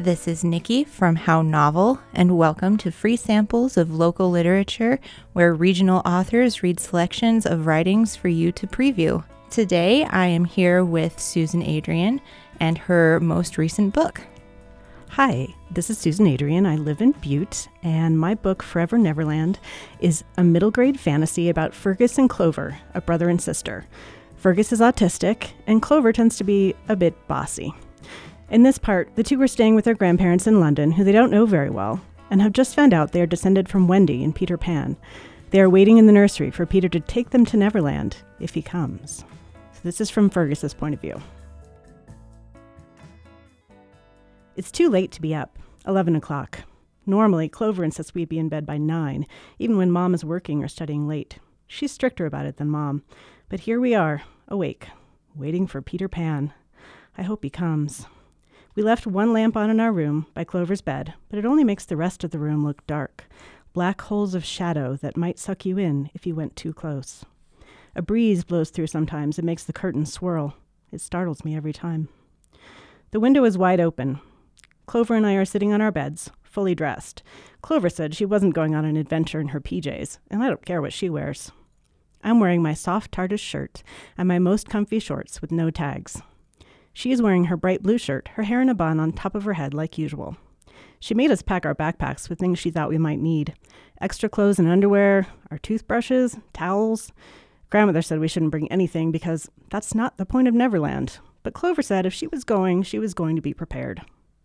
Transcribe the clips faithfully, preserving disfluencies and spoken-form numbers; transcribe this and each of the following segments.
This is Nikki from How Novel, and welcome to free samples of local literature where regional authors read selections of writings for you to preview. Today, I am here with Susan Adrian and her most recent book. Hi, this is Susan Adrian. I live in Butte, and my book, Forever Neverland, is a middle grade fantasy about Fergus and Clover, a brother and sister. Fergus is autistic, and Clover tends to be a bit bossy. In this part, the two are staying with their grandparents in London, who they don't know very well, and have just found out they are descended from Wendy and Peter Pan. They are waiting in the nursery for Peter to take them to Neverland, if he comes. So this is from Fergus's point of view. It's too late to be up, eleven o'clock. Normally, Clover insists we be in bed by nine, even when Mom is working or studying late. She's stricter about it than Mom. But here we are, awake, waiting for Peter Pan. I hope he comes. We left one lamp on in our room by Clover's bed, but it only makes the rest of the room look dark. Black holes of shadow that might suck you in if you went too close. A breeze blows through sometimes and makes the curtains swirl. It startles me every time. The window is wide open. Clover and I are sitting on our beds, fully dressed. Clover said she wasn't going on an adventure in her P Js, and I don't care what she wears. I'm wearing my soft TARDIS shirt and my most comfy shorts with no tags. She is wearing her bright blue shirt, her hair in a bun on top of her head like usual. She made us pack our backpacks with things she thought we might need. Extra clothes and underwear, our toothbrushes, towels. Grandmother said we shouldn't bring anything because that's not the point of Neverland. But Clover said if she was going, she was going to be prepared.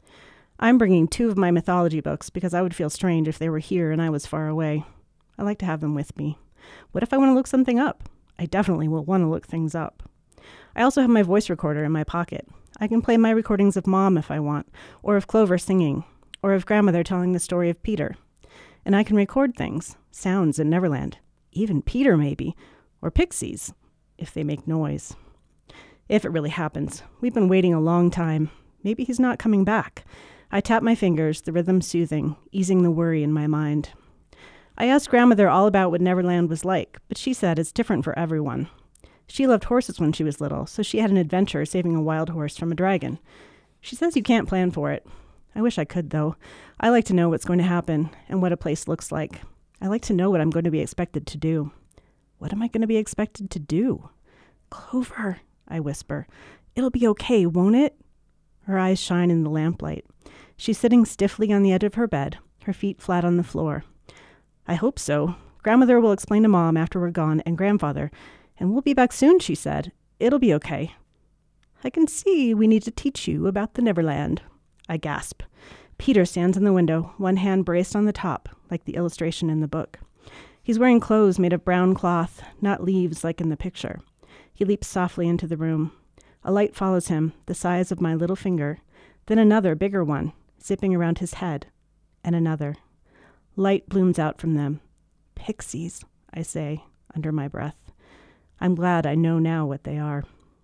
I'm bringing two of my mythology books because I would feel strange if they were here and I was far away. I like to have them with me. What if I want to look something up? I definitely will want to look things up. I also have my voice recorder in my pocket. I can play my recordings of Mom if I want, or of Clover singing, or of Grandmother telling the story of Peter. And I can record things, sounds in Neverland, even Peter maybe, or pixies, if they make noise. If it really happens. We've been waiting a long time. Maybe he's not coming back. I tap my fingers, the rhythm soothing, easing the worry in my mind. I asked Grandmother all about what Neverland was like, but she said it's different for everyone. She loved horses when she was little, so she had an adventure saving a wild horse from a dragon. She says you can't plan for it. I wish I could, though. I like to know what's going to happen and what a place looks like. I like to know what I'm going to be expected to do. What am I going to be expected to do? Clover, I whisper. It'll be okay, won't it? Her eyes shine in the lamplight. She's sitting stiffly on the edge of her bed, her feet flat on the floor. I hope so. Grandmother will explain to Mom after we're gone, and Grandfather. And we'll be back soon, she said. It'll be okay. I can see we need to teach you about the Neverland. I gasp. Peter stands in the window, one hand braced on the top, like the illustration in the book. He's wearing clothes made of brown cloth, not leaves like in the picture. He leaps softly into the room. A light follows him, the size of my little finger, then another, bigger one, zipping around his head, and another. Light blooms out from them. Pixies, I say, under my breath. I'm glad I know now what they are.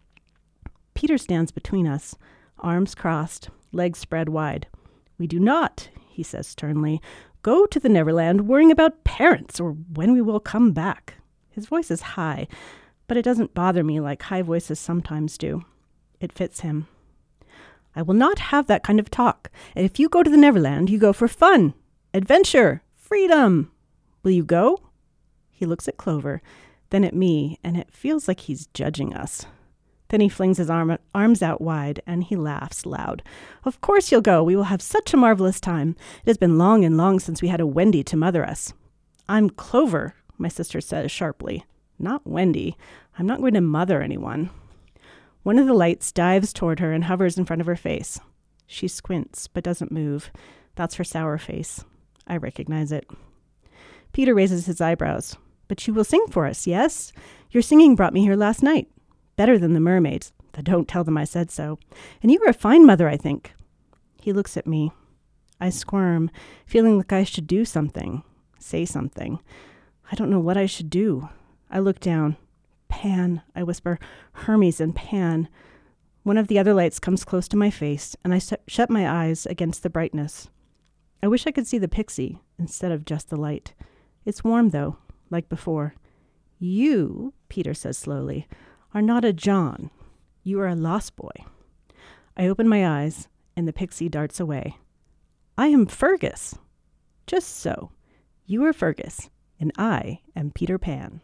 Peter stands between us, arms crossed, legs spread wide. We do not, he says sternly, go to the Neverland worrying about parents or when we will come back. His voice is high, but it doesn't bother me like high voices sometimes do. It fits him. I will not have that kind of talk. And if you go to the Neverland, you go for fun, adventure, freedom. Will you go? He looks at Clover, then at me, and it feels like he's judging us. Then he flings his arm, arms out wide, and he laughs loud. Of course you'll go. We will have such a marvelous time. It has been long and long since we had a Wendy to mother us. I'm Clover, my sister says sharply. Not Wendy. I'm not going to mother anyone. One of the lights dives toward her and hovers in front of her face. She squints, but doesn't move. That's her sour face. I recognize it. Peter raises his eyebrows. But you will sing for us, yes? Your singing brought me here last night. Better than the mermaids. But don't tell them I said so. And you were a fine mother, I think. He looks at me. I squirm, feeling like I should do something. Say something. I don't know what I should do. I look down. Pan, I whisper. Hermes and Pan. One of the other lights comes close to my face, and I sh- shut my eyes against the brightness. I wish I could see the pixie instead of just the light. It's warm, though. Like before. You, Peter says slowly, are not a John. You are a lost boy. I open my eyes, and the pixie darts away. I am Fergus. Just so. You are Fergus, and I am Peter Pan.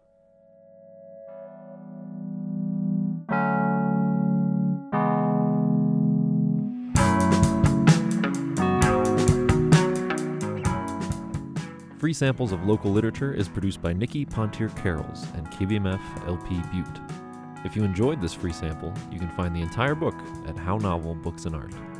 Free Samples of Local Literature is produced by Nikki Pontier Carrolls and K B M F L P Butte. If you enjoyed this free sample, you can find the entire book at How Novel Books and Art.